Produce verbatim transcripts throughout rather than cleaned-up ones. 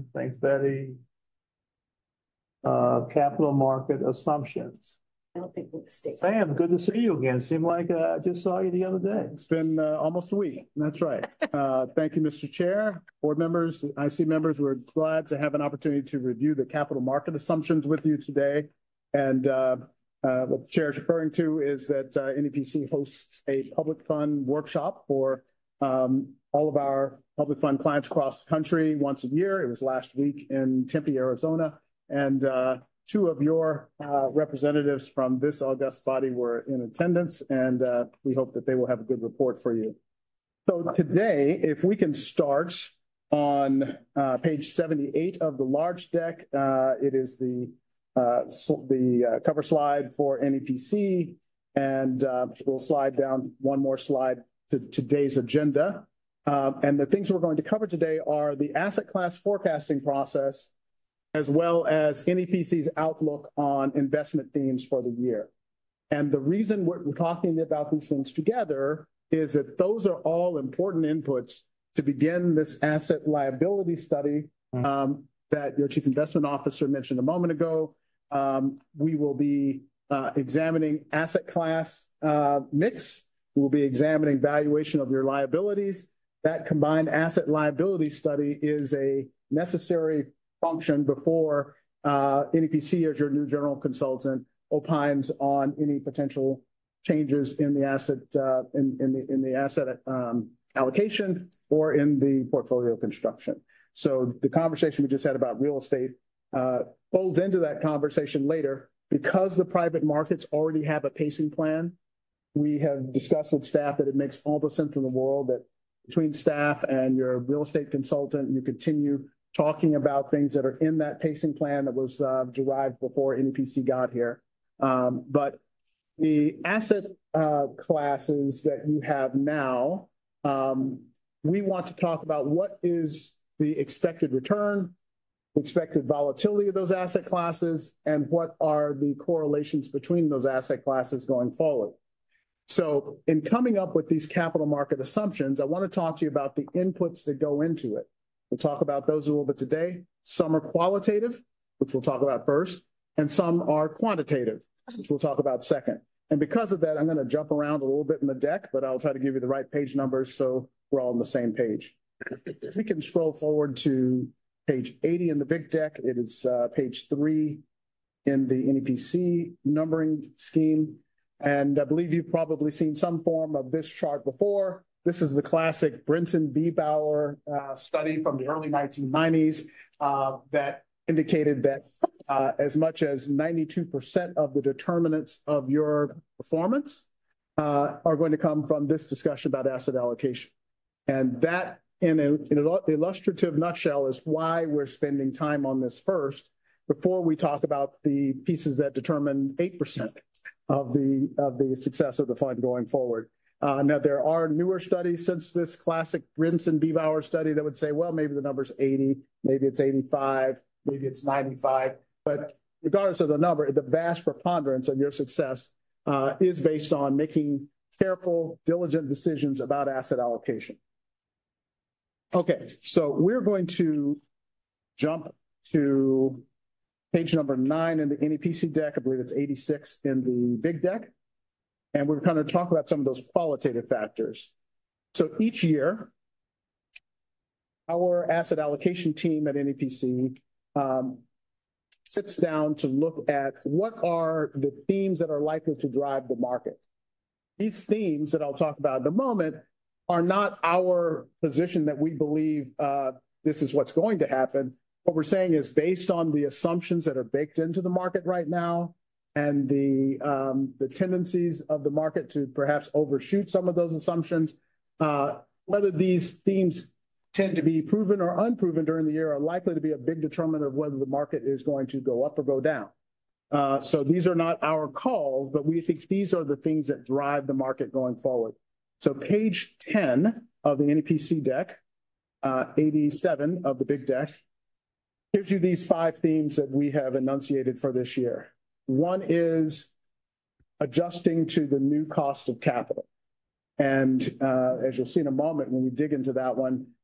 Ken. Thanks, Betty. Uh, capital market assumptions. I don't think we'll mistake. Sam, good to see you again. Seemed like uh, I just saw you the other day. It's been uh, almost a week. That's right. Uh, thank you, Mister Chair, board members, I C members. We're glad to have an opportunity to review the capital market assumptions with you today. And uh, uh, what the chair is referring to is that uh, N E P C hosts a public fund workshop for um, all of our public fund clients across the country once a year. It was last week in Tempe, Arizona. And uh, two of your uh, representatives from this august body were in attendance, and uh, we hope that they will have a good report for you. So today, if we can start on uh, page seventy-eight of the large deck, uh, it is the uh, the uh, cover slide for N E P C, and uh, we'll slide down one more slide to today's agenda. Uh, and the things we're going to cover today are the asset class forecasting process, as well as N E P C's outlook on investment themes for the year. And the reason we're, we're talking about these things together is that those are all important inputs to begin this asset liability study um, that your Chief Investment Officer mentioned a moment ago. Um, we will be uh, examining asset class uh, mix. We'll be examining valuation of your liabilities. That combined asset liability study is a necessary function before uh, N E P C, as your new general consultant, opines on any potential changes in the asset uh, in, in the in the asset um, allocation or in the portfolio construction. So the conversation we just had about real estate uh, folds into that conversation later. Because the private markets already have a pacing plan, we have discussed with staff that it makes all the sense in the world that between staff and your real estate consultant, you continue talking about things that are in that pacing plan that was uh, derived before N E P C got here. Um, but the asset uh, classes that you have now, um, we want to talk about what is the expected return, expected volatility of those asset classes, and what are the correlations between those asset classes going forward. So in coming up with these capital market assumptions, I want to talk to you about the inputs that go into it. We'll talk about those a little bit today. Some are qualitative, which we'll talk about first, and some are quantitative, which we'll talk about second. And because of that, I'm going to jump around a little bit in the deck, but I'll try to give you the right page numbers so we're all on the same page. If we can scroll forward to page eighty in the big deck, it is uh, page three in the N E P C numbering scheme. And I believe you've probably seen some form of this chart before. This is the classic Brinson-Biebauer uh, study from the early nineteen nineties uh, that indicated that uh, as much as ninety-two percent of the determinants of your performance uh, are going to come from this discussion about asset allocation. And that, in, a, in an illustrative nutshell, is why we're spending time on this first before we talk about the pieces that determine eight percent of the, of the success of the fund going forward. Uh, now, there are newer studies since this classic Brinson-Biebauer study that would say, well, maybe the number's eighty, maybe it's eighty-five, maybe it's ninety-five. But regardless of the number, the vast preponderance of your success uh, is based on making careful, diligent decisions about asset allocation. Okay, so we're going to jump to page number nine in the N E P C deck. I believe it's eighty-six in the big deck. And we're going to talk about some of those qualitative factors. So each year, our asset allocation team at N E P C um, sits down to look at what are the themes that are likely to drive the market. These themes that I'll talk about in a moment are not our position that we believe uh, this is what's going to happen. What we're saying is based on the assumptions that are baked into the market right now, and the um, the tendencies of the market to perhaps overshoot some of those assumptions, uh, whether these themes tend to be proven or unproven during the year are likely to be a big determinant of whether the market is going to go up or go down. Uh, so these are not our calls, but we think these are the things that drive the market going forward. So page ten of the N E P C deck, uh, eighty-seven of the big deck, gives you these five themes that we have enunciated for this year. One is adjusting to the new cost of capital. And uh, as you'll see in a moment, when we dig into that one,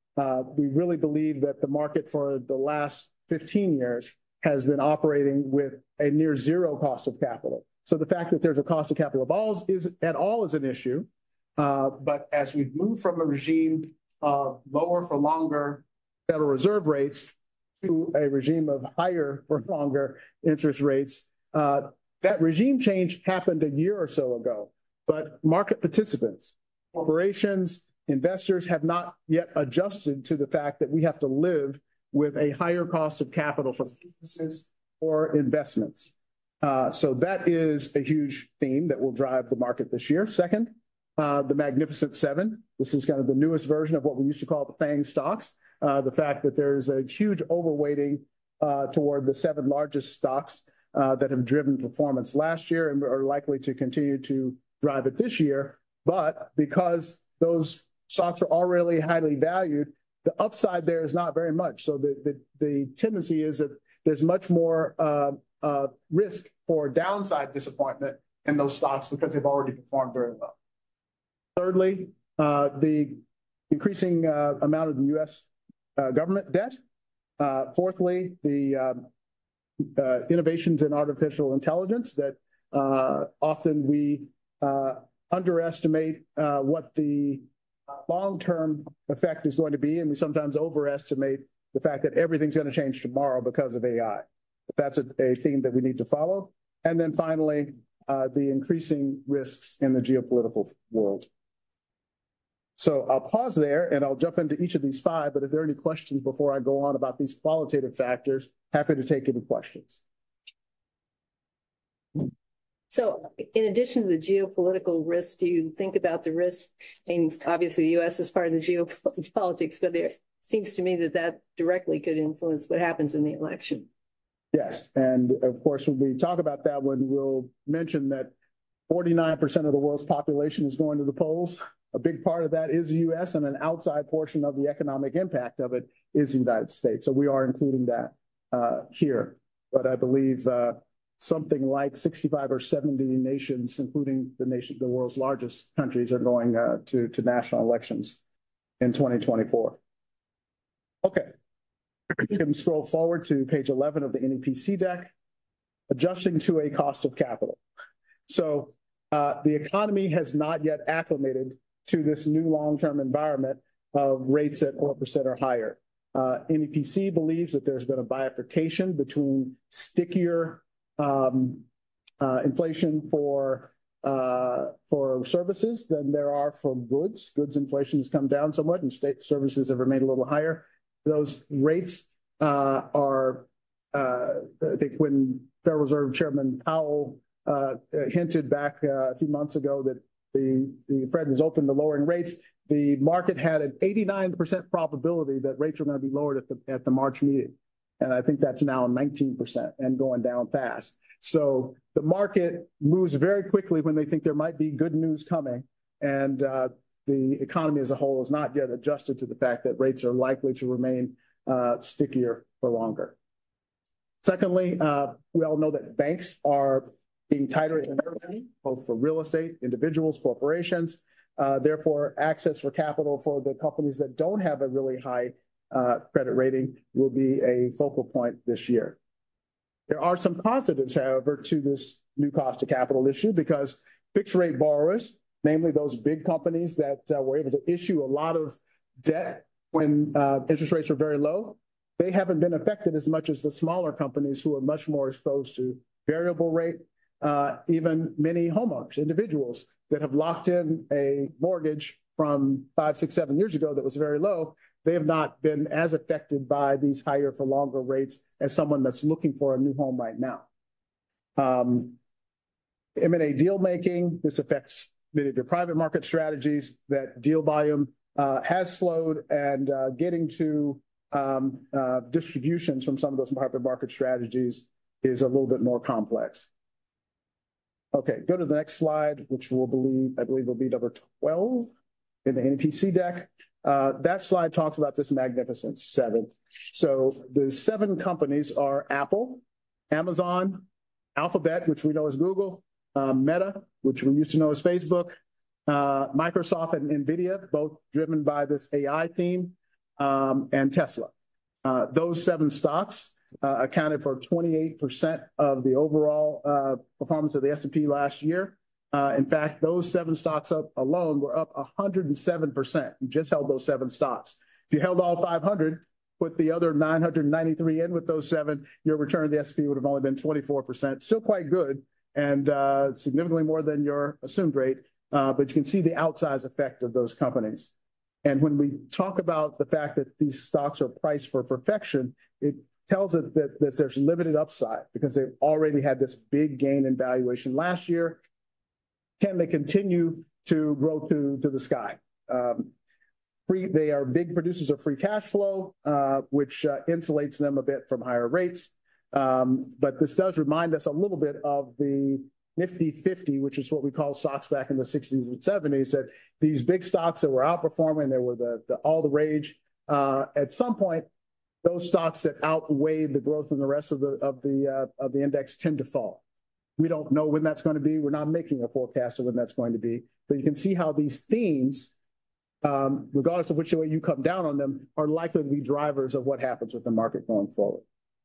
uh, we really believe that the market for the last fifteen years has been operating with a near zero cost of capital. So the fact that there's a cost of capital of all is at all is an issue. Uh, but as we move from a regime of lower for longer Federal Reserve rates to a regime of higher for longer interest rates, uh, that regime change happened a year or so ago. But market participants, corporations, investors have not yet adjusted to the fact that we have to live with a higher cost of capital for businesses or investments. Uh, so that is a huge theme that will drive the market this year. Second, uh, the Magnificent Seven. This is kind of the newest version of what we used to call the FANG stocks. Uh, the fact that there's a huge overweighting uh, toward the seven largest stocks uh, that have driven performance last year and are likely to continue to drive it this year. But because those stocks are already highly valued, the upside there is not very much. So the, the, the tendency is that there's much more uh, uh, risk for downside disappointment in those stocks because they've already performed very well. Thirdly, uh, the increasing uh, amount of the U S uh, government debt. Uh, fourthly, the um, uh, innovations in artificial intelligence that uh, often we uh, underestimate uh, what the long-term effect is going to be, and we sometimes overestimate the fact that everything's going to change tomorrow because of A I. But that's a, a theme that we need to follow. And then finally, uh, the increasing risks in the geopolitical world. So I'll pause there and I'll jump into each of these five, but if there are any questions before I go on about these qualitative factors, happy to take any questions. So in addition to the geopolitical risk, do you think about the risk? I mean, obviously the U S is part of the geopolitics, but there seems to me that that directly could influence what happens in the election. Yes, and of course, when we talk about that one, we'll mention that forty-nine percent of the world's population is going to the polls. A big part of that is the U S, and an outside portion of the economic impact of it is the United States. So we are including that uh, here. But I believe uh, something like sixty-five or seventy nations, including the nation, the world's largest countries, are going uh, to, to national elections in twenty twenty-four. Okay, you can scroll forward to page eleven of the N E P C deck, adjusting to a cost of capital. So uh, the economy has not yet acclimated to this new long-term environment of rates at four percent or higher. Uh, N E P C believes that there's been a bifurcation between stickier Um, uh, inflation for uh, for services than there are for goods. Goods inflation has come down somewhat, and state services have remained a little higher. Those rates uh, are, uh, I think, when Federal Reserve Chairman Powell uh, hinted back uh, a few months ago that the the Fed was open to lowering rates, the market had an eighty-nine percent probability that rates were going to be lowered at the at the March meeting. And I think that's now nineteen percent and going down fast. So the market moves very quickly when they think there might be good news coming. And uh, the economy as a whole is not yet adjusted to the fact that rates are likely to remain uh, stickier for longer. Secondly, uh, we all know that banks are being tighter than ever, both for real estate, individuals, corporations. Uh, therefore, access for capital for the companies that don't have a really high Uh, credit rating will be a focal point this year. There are some positives, however, to this new cost of capital issue because fixed rate borrowers, namely those big companies that uh, were able to issue a lot of debt when uh, interest rates were very low, they haven't been affected as much as the smaller companies who are much more exposed to variable rate, uh, even many homeowners, individuals that have locked in a mortgage from five, six, seven years ago that was very low. They have not been as affected by these higher for longer rates as someone that's looking for a new home right now. Um, M and A deal making, this affects many of your private market strategies. That deal volume uh, has slowed, and uh, getting to um, uh, distributions from some of those private market strategies is a little bit more complex. Okay, go to the next slide, which will believe, I believe will be number twelve in the N E P C deck. Uh, that slide talks about this Magnificent Seven. So the seven companies are Apple, Amazon, Alphabet, which we know as Google, uh, Meta, which we used to know as Facebook, uh, Microsoft and NVIDIA, both driven by this A I theme, um, and Tesla. Uh, those seven stocks uh, accounted for twenty-eight percent of the overall uh, performance of the S and P last year. Uh, in fact, those seven stocks up alone were up one hundred seven percent. You just held those seven stocks. If you held all five hundred, put the other nine hundred ninety-three in with those seven, your return to the S and P would have only been twenty-four percent. Still quite good and uh, significantly more than your assumed rate. Uh, but you can see the outsized effect of those companies. And when we talk about the fact that these stocks are priced for perfection, it tells us that, that there's limited upside because they've already had this big gain in valuation last year. Can they continue to grow to, to the sky? Um, free, they are big producers of free cash flow, uh, which uh, insulates them a bit from higher rates. Um, but this does remind us a little bit of the Nifty fifty, which is what we call stocks back in the sixties and seventies, that these big stocks that were outperforming, they were the, the all the rage. Uh, at some point, those stocks that outweigh the growth in the rest of the of the uh, of the index tend to fall. We don't know when that's going to be. We're not making a forecast of when that's going to be, but you can see how these themes, um, regardless of which way you come down on them, are likely to be drivers of what happens with the market going forward.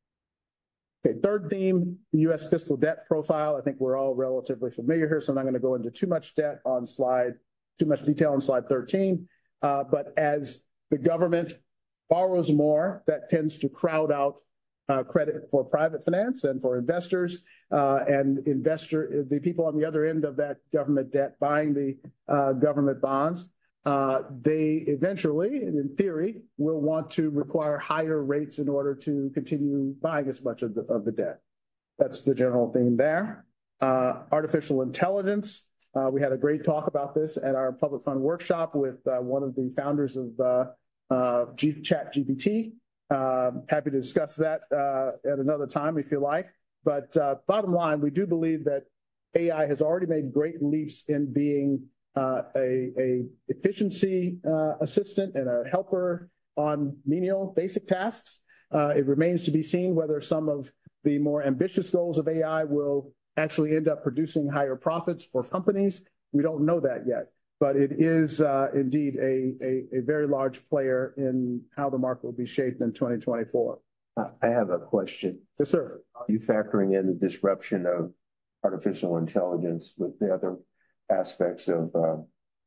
Okay, third theme, the U S fiscal debt profile. I think we're all relatively familiar here, so I'm not going to go into too much debt on slide, too much detail on slide thirteen. Uh, but as the government borrows more, that tends to crowd out uh, credit for private finance and for investors. Uh, and investor, the people on the other end of that government debt buying the uh, government bonds, uh, they eventually, in theory, will want to require higher rates in order to continue buying as much of the, of the debt. That's the general theme there. Uh, artificial intelligence. Uh, we had a great talk about this at our public fund workshop with uh, one of the founders of uh, uh, G Chat G P T. Uh, happy to discuss that uh, at another time if you like. But uh, bottom line, we do believe that A I has already made great leaps in being uh, a, a efficiency uh, assistant and a helper on menial basic tasks. Uh, it remains to be seen whether some of the more ambitious goals of A I will actually end up producing higher profits for companies. We don't know that yet, but it is uh, indeed a, a, a very large player in how the market will be shaped in twenty twenty-four. I have a question. Yes, sir. Are you factoring in the disruption of artificial intelligence with the other aspects of uh,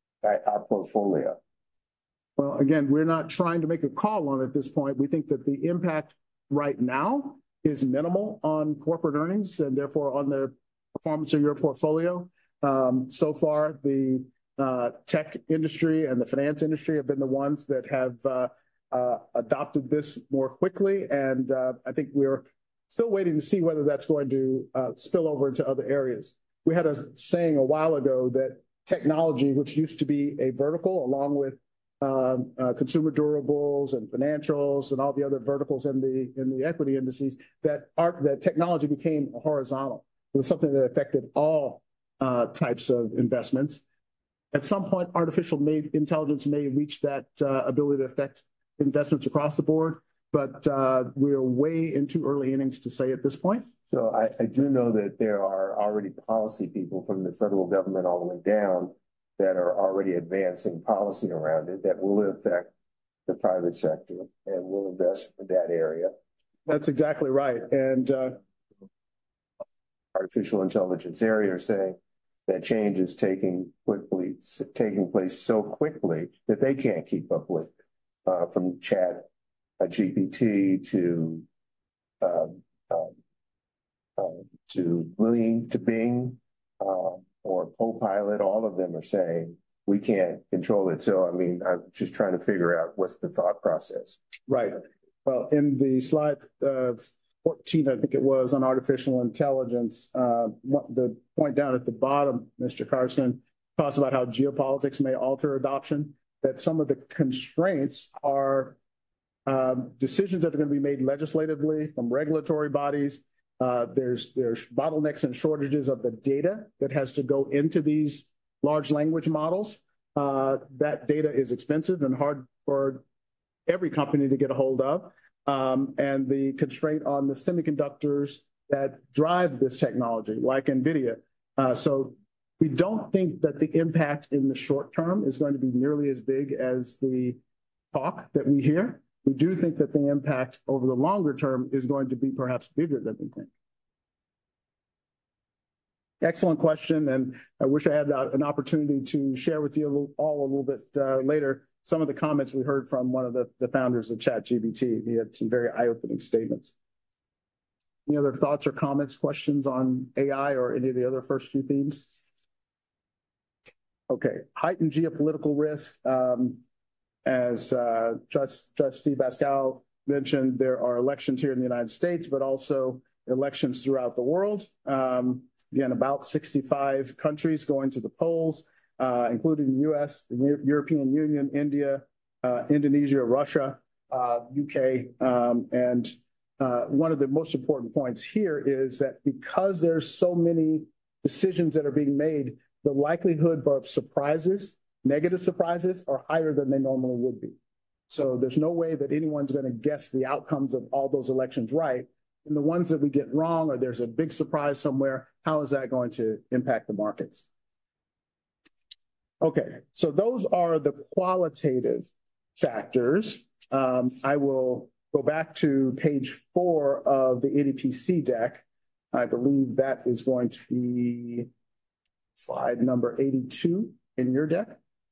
our portfolio? Well, again, we're not trying to make a call on it at this point. We think that the impact right now is minimal on corporate earnings and therefore on the performance of your portfolio. Um, so far, the uh, tech industry and the finance industry have been the ones that have uh, uh, adopted this more quickly. And uh, I think we're still waiting to see whether that's going to uh, spill over into other areas. We had a saying a while ago that technology, which used to be a vertical along with Um, uh, consumer durables and financials and all the other verticals in the in the equity indices, that art that technology became horizontal. It was something that affected all uh, types of investments. At some point, artificial made intelligence may reach that uh, ability to affect investments across the board, but uh, we're way into early innings to say at this point. So I, I do know that there are already policy people from the federal government all the way down that are already advancing policy around it that will affect the private sector and will invest in that area. That's exactly right. And uh, artificial intelligence area are saying that change is taking quickly, taking place so quickly that they can't keep up with it. Uh, from Chat uh, G P T to um, um, uh, to Bing to Bing. Uh, or Copilot, all of them are saying we can't control it. So, I mean, I'm just trying to figure out what's the thought process. Right. Well, in the slide uh, fourteen, I think it was, on artificial intelligence, uh, the point down at the bottom, Mister Carson, talks about how geopolitics may alter adoption, that some of the constraints are um, decisions that are going to be made legislatively from regulatory bodies. Uh, there's there's bottlenecks and shortages of the data that has to go into these large language models. Uh, that data is expensive and hard for every company to get a hold of. Um, and the constraint on the semiconductors that drive this technology, like NVIDIA. Uh, so we don't think that the impact in the short term is going to be nearly as big as the talk that we hear. We do think that the impact over the longer term is going to be perhaps bigger than we think. Excellent question, and I wish I had uh, an opportunity to share with you all a little bit uh, later some of the comments we heard from one of the, the founders of ChatGPT. He had some very eye-opening statements. Any other thoughts or comments, questions on A I or any of the other first few themes? Okay, heightened geopolitical risk. Um, as uh, Judge, Judge Steve Pascal mentioned, there are elections here in the United States, but also elections throughout the world. Um, Again, about sixty-five countries going to the polls, uh, including the U S, the European Union, India, uh, Indonesia, Russia, uh, U K. Um, and uh, one of the most important points here is that because there's so many decisions that are being made, the likelihood of surprises, negative surprises, are higher than they normally would be. So there's no way that anyone's going to guess the outcomes of all those elections right. And the ones that we get wrong, or there's a big surprise somewhere, how is that going to impact the markets? Okay, so those are the qualitative factors. Um, I will go back to page four of the A D P C deck. I believe that is going to be slide number eighty-two in your deck.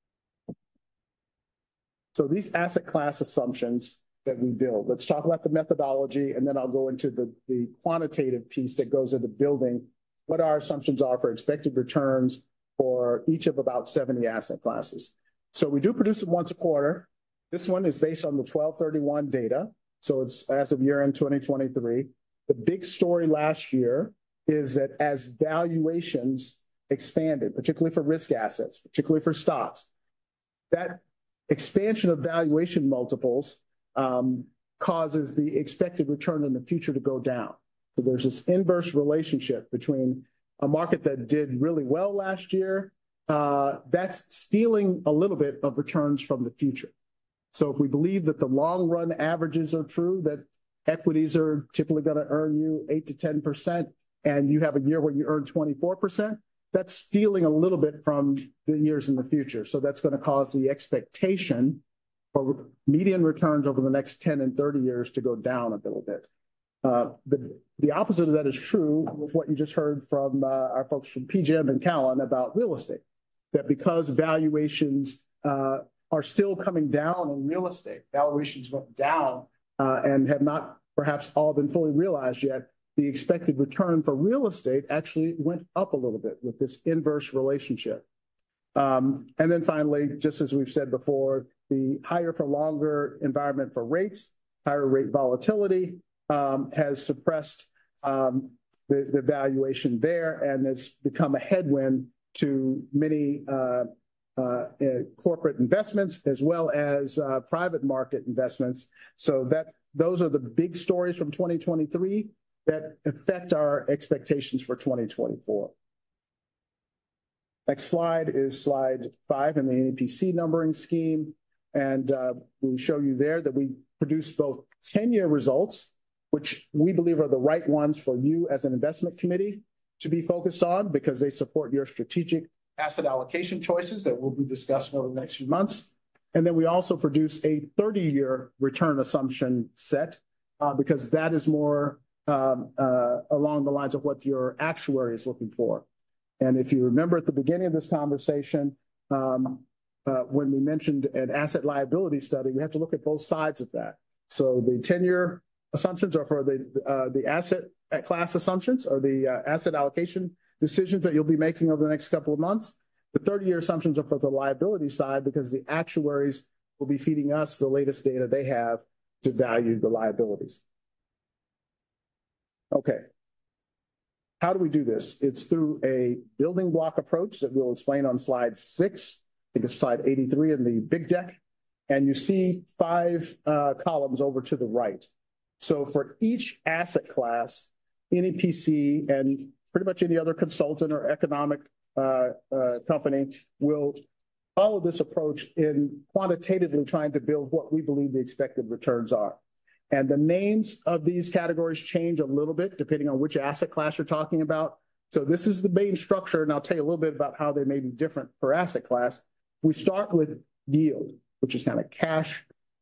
So these asset class assumptions that we build. Let's talk about the methodology, and then I'll go into the, the quantitative piece that goes into building what our assumptions are for expected returns for each of about seventy asset classes. So we do produce them once a quarter. This one is based on the twelve thirty-one data. So it's as of year end twenty twenty-three. The big story last year is that as valuations expanded, particularly for risk assets, particularly for stocks, that expansion of valuation multiples Um, causes the expected return in the future to go down. So there's this inverse relationship between a market that did really well last year, uh, that's stealing a little bit of returns from the future. So if we believe that the long run averages are true, that equities are typically going to earn you eight to ten percent, and you have a year where you earn twenty-four percent, that's stealing a little bit from the years in the future. So that's going to cause the expectation for median returns over the next ten and thirty years to go down a little bit. Uh, the, the opposite of that is true with what you just heard from uh, our folks from P G M and Cowen about real estate, that because valuations uh, are still coming down in real estate, valuations went down uh, and have not perhaps all been fully realized yet, the expected return for real estate actually went up a little bit with this inverse relationship. Um, and then finally, just as we've said before, the higher for longer environment for rates, higher rate volatility um, has suppressed um, the, the valuation there and has become a headwind to many uh, uh, uh, corporate investments as well as uh, private market investments. So that those are the big stories from twenty twenty-three that affect our expectations for twenty twenty-four. Next slide is slide five in the N A P C numbering scheme. And uh, we show you there that we produce both ten-year results, which we believe are the right ones for you as an investment committee to be focused on because they support your strategic asset allocation choices that we'll be discussing over the next few months. And then we also produce a thirty-year return assumption set uh, because that is more um, uh, along the lines of what your actuary is looking for. And if you remember at the beginning of this conversation, um, uh, when we mentioned an asset liability study, we have to look at both sides of that. So the ten-year assumptions are for the uh, the asset class assumptions or the uh, asset allocation decisions that you'll be making over the next couple of months. The thirty-year assumptions are for the liability side because the actuaries will be feeding us the latest data they have to value the liabilities. Okay. How do we do this? It's through a building block approach that we'll explain on slide six. I think it's slide eighty-three in the big deck. And you see five uh, columns over to the right. So for each asset class, N A P C and pretty much any other consultant or economic uh, uh, company will follow this approach in quantitatively trying to build what we believe the expected returns are. And the names of these categories change a little bit depending on which asset class you're talking about. So this is the main structure, and I'll tell you a little bit about how they may be different per asset class. We start with yield, which is kind of cash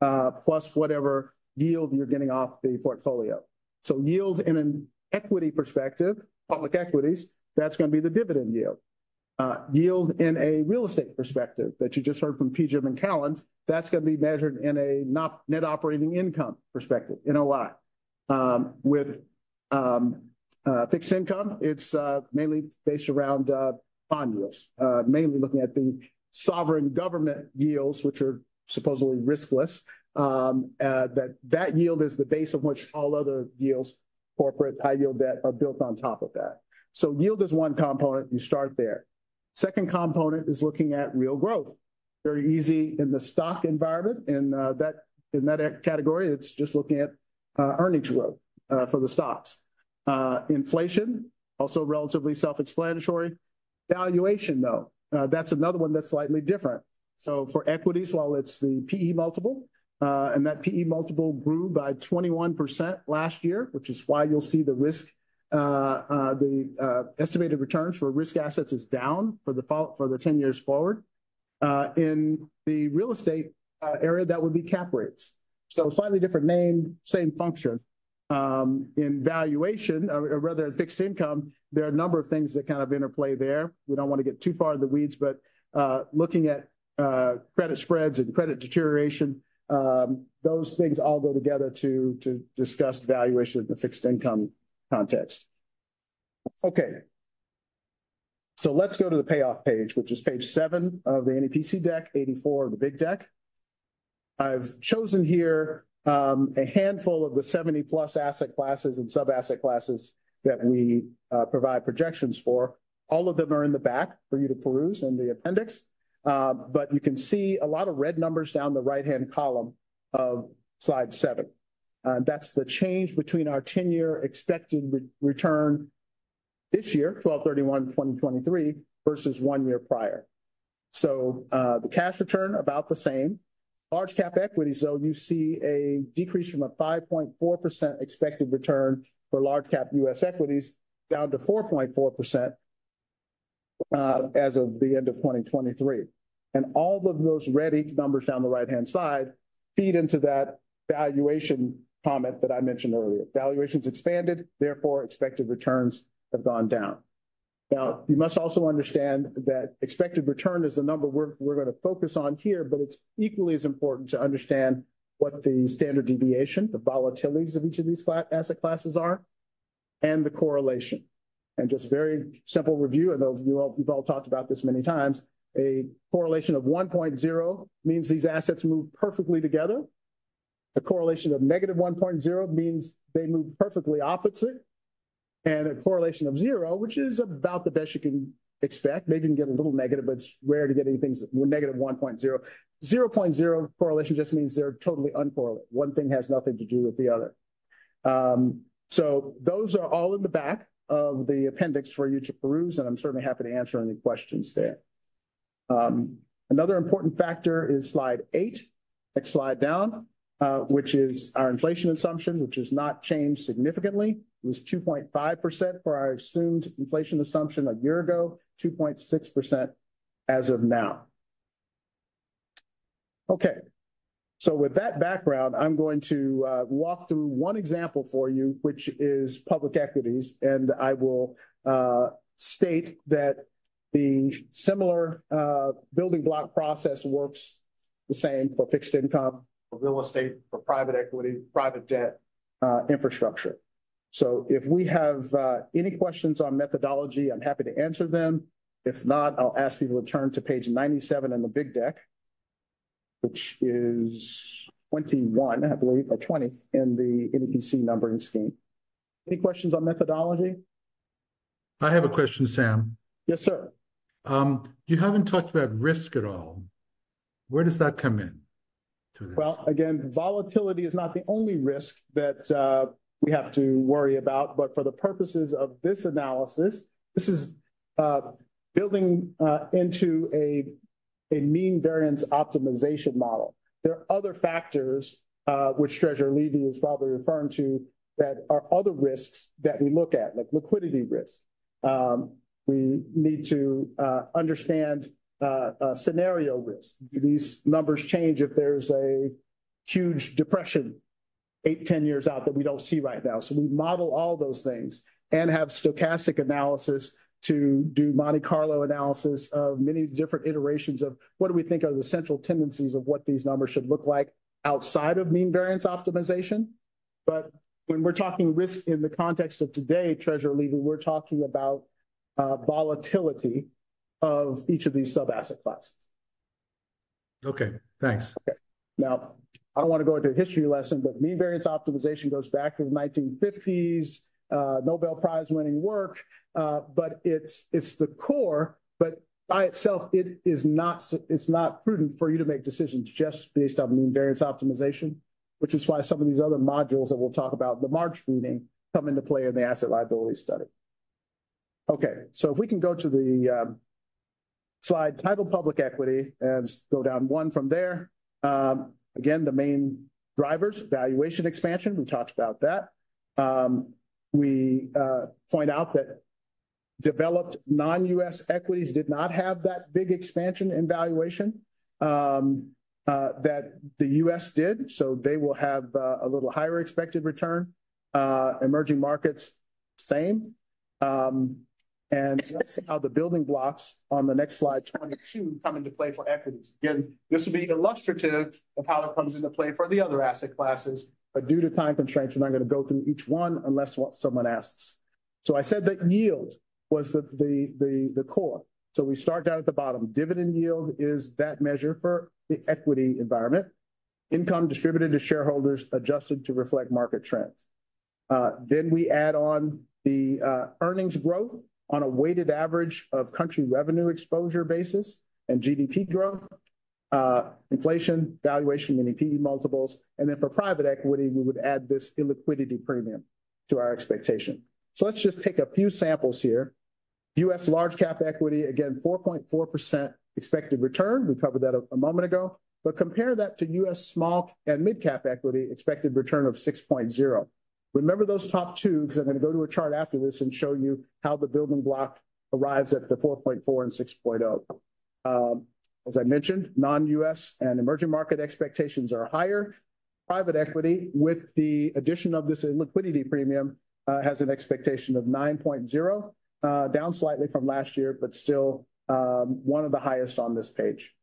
uh, plus whatever yield you're getting off the portfolio. So yield in an equity perspective, public equities, that's going to be the dividend yield. Uh, yield in a real estate perspective that you just heard from P. Jim and Callan, that's going to be measured in a not net operating income perspective, N O I. Um, with um, uh, fixed income, it's uh, mainly based around uh, bond yields, uh, mainly looking at the sovereign government yields, which are supposedly riskless. Um, uh, that that yield is the base on which all other yields, corporate high yield debt, are built on top of that. So yield is one component. You start there. Second component is looking at real growth. Very easy in the stock environment. In uh, that in that category, it's just looking at uh, earnings growth uh, for the stocks. Uh, inflation, also relatively self-explanatory. Valuation, though, uh, that's another one that's slightly different. So for equities, while it's the P E multiple, uh, and that P E multiple grew by twenty-one percent last year, which is why you'll see the risk. Uh, uh, the uh, estimated returns for risk assets is down for the for the ten years forward. Uh, in the real estate uh, area, that would be cap rates. So slightly different name, same function. Um, in valuation, or, or rather in fixed income, there are a number of things that kind of interplay there. We don't want to get too far in the weeds, but uh, looking at uh, credit spreads and credit deterioration, um, those things all go together to to discuss valuation in the fixed income context. Okay. So let's go to the payoff page, which is page seven of the N E P C deck, eighty-four of the big deck. I've chosen here um, a handful of the seventy plus asset classes and sub asset classes that we uh, provide projections for. All of them are in the back for you to peruse in the appendix. Uh, but you can see a lot of red numbers down the right-hand column of slide seven. Uh, that's the change between our ten-year expected re return this year, twelve thirty-one twenty twenty-three, versus one year prior. So uh, the cash return about the same. Large cap equities, though, you see a decrease from a five point four percent expected return for large cap U S equities down to four point four percent uh, as of the end of twenty twenty-three. And all of those red numbers down the right-hand side feed into that valuation comment that I mentioned earlier. Valuations expanded, therefore expected returns have gone down. Now, you must also understand that expected return is the number we're, we're going to focus on here, but it's equally as important to understand what the standard deviation, the volatilities of each of these asset classes are, and the correlation. And just very simple review, and you all, you've all talked about this many times, a correlation of one point zero means these assets move perfectly together. A correlation of negative one point zero means they move perfectly opposite. And a correlation of zero, which is about the best you can expect. Maybe you can get a little negative, but it's rare to get anything negative one point zero. zero point zero correlation just means they're totally uncorrelated. One thing has nothing to do with the other. Um, so those are all in the back of the appendix for you to peruse, and I'm certainly happy to answer any questions there. Um, another important factor is slide eight, next slide down, uh, which is our inflation assumption, which has not changed significantly. It was two point five percent for our assumed inflation assumption a year ago, two point six percent as of now. Okay, so with that background, I'm going to uh, walk through one example for you, which is public equities, and I will uh, state that the similar uh, building block process works the same for fixed income, for real estate, for private equity, private debt, uh, infrastructure. So if we have uh, any questions on methodology, I'm happy to answer them. If not, I'll ask people to turn to page ninety-seven in the big deck, which is twenty-one, I believe, or twenty in the N E P C numbering scheme. Any questions on methodology? I have a question, Sam. Yes, sir. Um, you haven't talked about risk at all. Where does that come in to this? Well, again, volatility is not the only risk that uh, we have to worry about, but for the purposes of this analysis, this is uh, building uh, into a, a mean variance optimization model. There are other factors, uh, which Treasurer Levy is probably referring to, that are other risks that we look at, like liquidity risk. Um, we need to uh, understand uh, uh, scenario risk. Do these numbers change if there's a huge depression eight, ten years out that we don't see right now. So we model all those things and have stochastic analysis to do Monte Carlo analysis of many different iterations of what do we think are the central tendencies of what these numbers should look like outside of mean variance optimization. But when we're talking risk in the context of today, Treasurer Levy, we're talking about uh, volatility of each of these sub-asset classes. Okay, thanks. Okay. Now, I don't want to go into a history lesson, but mean variance optimization goes back to the nineteen fifties, uh, Nobel Prize winning work, uh, but it's it's the core, but by itself, it is not, it's not prudent for you to make decisions just based on mean variance optimization, which is why some of these other modules that we'll talk about, the March meeting, come into play in the asset liability study. Okay, so if we can go to the um, slide titled public equity and go down one from there. Um, again, the main drivers, valuation expansion, we talked about that. Um, we uh, point out that developed non-U S equities did not have that big expansion in valuation um, uh, that the U S did. So they will have uh, a little higher expected return. Uh, emerging markets, same. Um, and let's see how the building blocks on the next slide, twenty-two, come into play for equities. Again, this will be illustrative of how it comes into play for the other asset classes, but due to time constraints, we're not going to go through each one unless someone asks. So I said that yield was the, the, the, the core. So we start down at the bottom. Dividend yield is that measure for the equity environment. Income distributed to shareholders adjusted to reflect market trends. Uh, then we add on the uh, earnings growth on a weighted average of country revenue exposure basis and G D P growth, uh, inflation, valuation, meaning P E multiples. And then for private equity, we would add this illiquidity premium to our expectation. So let's just take a few samples here. U S large cap equity, again, four point four percent expected return. We covered that a, a moment ago, but compare that to U S small and mid cap equity expected return of six point zero. Remember those top two, because I'm going to go to a chart after this and show you how the building block arrives at the four point four and six point oh. Um, as I mentioned, non-U S and emerging market expectations are higher. Private equity, with the addition of this liquidity premium, uh, has an expectation of nine point zero, uh, down slightly from last year, but still um, one of the highest on this page.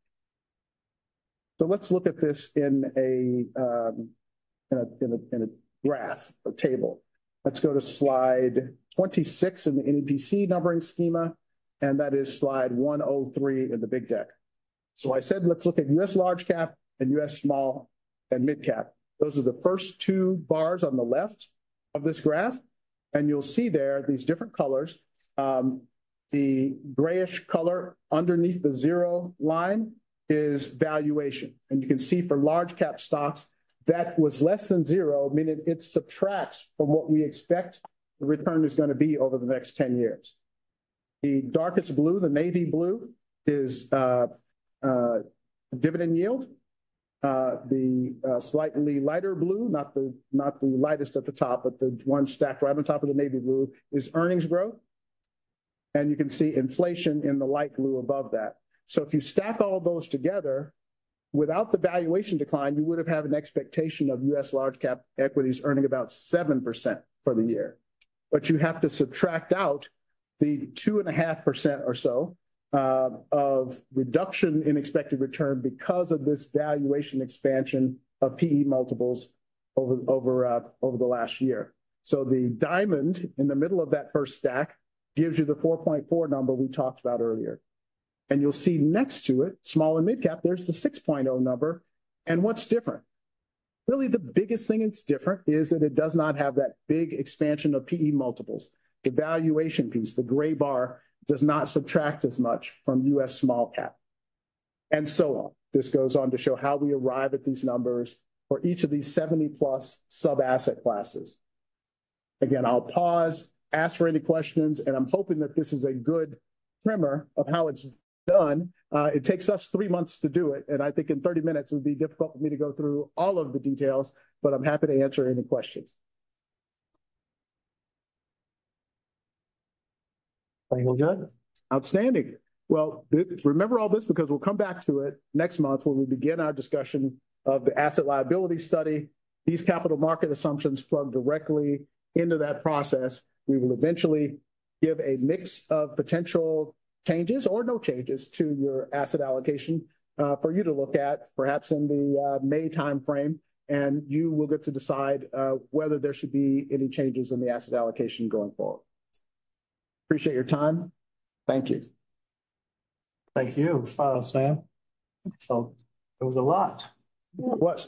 So let's look at this in a, um, in a, in a, in a graph or table. Let's go to slide twenty-six in the N E P C numbering schema, and that is slide one oh three in the big deck. So I said, let's look at U S large cap and U S small and mid cap. Those are the first two bars on the left of this graph. And you'll see there these different colors. Um, the grayish color underneath the zero line is valuation. And you can see for large cap stocks, that was less than zero, meaning it subtracts from what we expect the return is going to be over the next ten years. The darkest blue, the navy blue, is uh, uh, dividend yield. Uh, the uh, slightly lighter blue, not the not the lightest at the top, but the one stacked right on top of the navy blue, is earnings growth. And you can see inflation in the light blue above that. So if you stack all those together, without the valuation decline, you would have had an expectation of U S large cap equities earning about seven percent for the year. But you have to subtract out the two and a half percent or so uh, of reduction in expected return because of this valuation expansion of P E multiples over, over, uh, over the last year. So the diamond in the middle of that first stack gives you the four point four number we talked about earlier. And you'll see next to it, small and mid cap, there's the six point oh number. And what's different? Really, the biggest thing that's different is that it does not have that big expansion of P E multiples. The valuation piece, the gray bar, does not subtract as much from U S small cap. And so on. This goes on to show how we arrive at these numbers for each of these seventy plus sub-asset classes. Again, I'll pause, ask for any questions, and I'm hoping that this is a good primer of how it's done. Uh, it takes us three months to do it. And I think in thirty minutes, it would be difficult for me to go through all of the details, but I'm happy to answer any questions. Feel good? Outstanding. Well, remember all this because we'll come back to it next month when we begin our discussion of the asset liability study. These capital market assumptions plug directly into that process. We will eventually give a mix of potential changes or no changes to your asset allocation uh, for you to look at, perhaps in the uh, May timeframe, and you will get to decide uh, whether there should be any changes in the asset allocation going forward. Appreciate your time. Thank you. Thank you, uh, Sam. So it was a lot. What?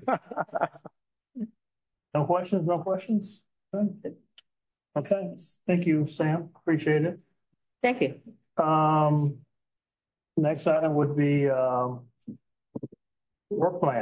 No questions, no questions? Okay. Okay, thank you, Sam. Appreciate it. Thank you. Um, next item would be, um, work plan.